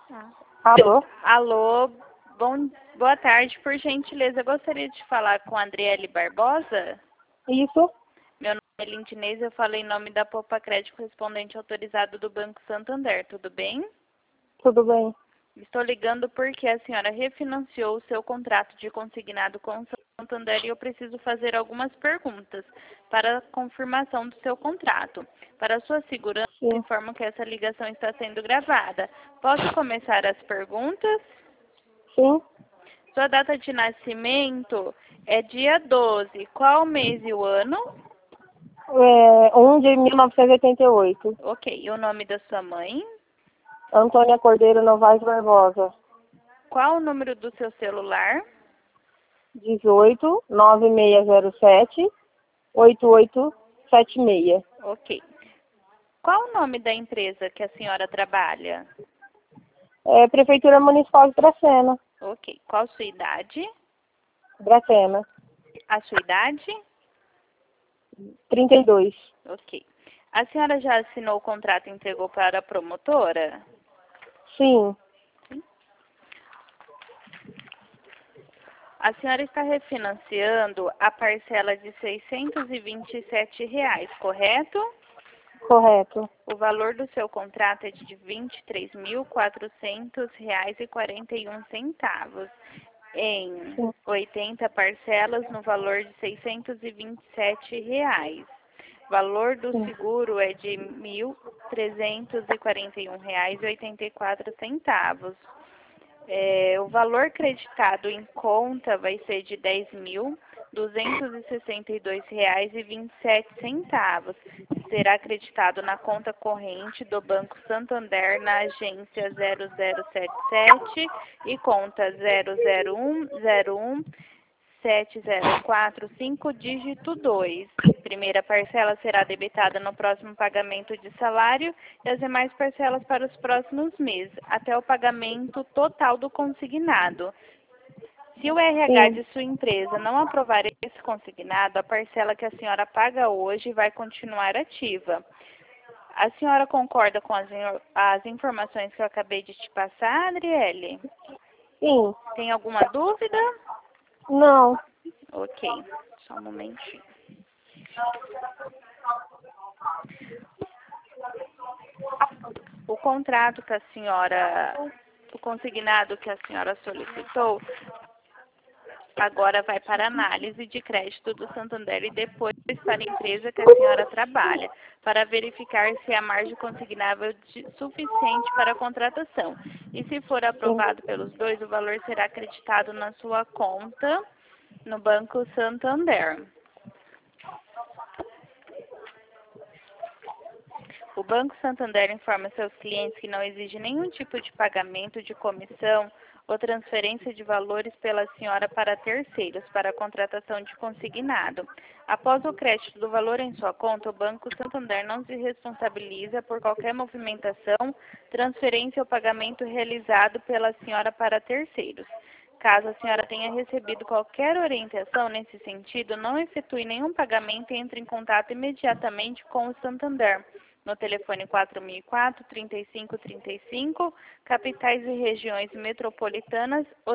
Ah. Alô? Alô, boa tarde. Por gentileza, eu gostaria de falar com a Adriele Barbosa. Isso? Meu nome é Lindinês, eu falo em nome da Poupa Crédito, correspondente autorizado do Banco Santander. Tudo bem? Tudo bem. Estou ligando porque a senhora refinanciou o seu contrato de consignado com o Santander e eu preciso fazer algumas perguntas para a confirmação do seu contrato. Para sua segurança, Sim. informo que essa ligação está sendo gravada. Posso começar as perguntas? Sim. Sua data de nascimento é dia 12. Qual mês e o ano? 1 de 1988. Ok. E o nome da sua mãe? Antônia Cordeiro Novaes Barbosa. Qual o número do seu celular? 18 9607 8876. Ok. Qual o nome da empresa que a senhora trabalha? Prefeitura Municipal de Dracena. Ok. Qual sua idade? Dracena. A sua idade? 32. Ok. A senhora já assinou o contrato e entregou para a promotora? Sim. A senhora está refinanciando a parcela de R$ 627, correto? Correto. O valor do seu contrato é de R$ 23.400,41 em Sim. 80 parcelas no valor de R$ 627. Valor do Sim. seguro é de R$ 1.341,84. O valor creditado em conta vai ser de R$ 10.262,27. Será acreditado na conta corrente do Banco Santander na agência 0077 e conta 001017045, dígito 2. Primeira parcela será debitada no próximo pagamento de salário e as demais parcelas para os próximos meses, até o pagamento total do consignado. Se o RH Sim. de sua empresa não aprovar esse consignado, a parcela que a senhora paga hoje vai continuar ativa. A senhora concorda com as informações que eu acabei de te passar, Adriele? Sim. Tem alguma dúvida? Não. Ok, só um momentinho. O contrato que a senhora, o consignado que a senhora solicitou, agora vai para análise de crédito do Santander e depois para a empresa que a senhora trabalha, para verificar se a margem consignável suficiente para a contratação. E se for aprovado pelos dois, o valor será acreditado na sua conta no Banco Santander. O Banco Santander informa seus clientes que não exige nenhum tipo de pagamento de comissão ou transferência de valores pela senhora para terceiros para a contratação de consignado. Após o crédito do valor em sua conta, o Banco Santander não se responsabiliza por qualquer movimentação, transferência ou pagamento realizado pela senhora para terceiros. Caso a senhora tenha recebido qualquer orientação nesse sentido, não efetue nenhum pagamento e entre em contato imediatamente com o Santander no telefone 4004-3535, capitais e regiões metropolitanas, ou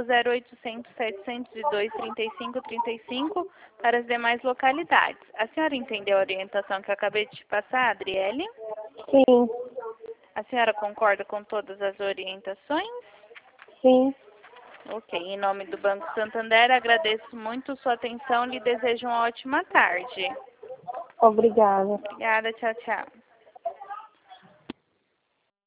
0800-702-3535 para as demais localidades. A senhora entendeu a orientação que eu acabei de te passar, Adriele? Sim. A senhora concorda com todas as orientações? Sim. Ok, em nome do Banco Santander, agradeço muito sua atenção e lhe desejo uma ótima tarde. Obrigada. Obrigada, tchau, tchau.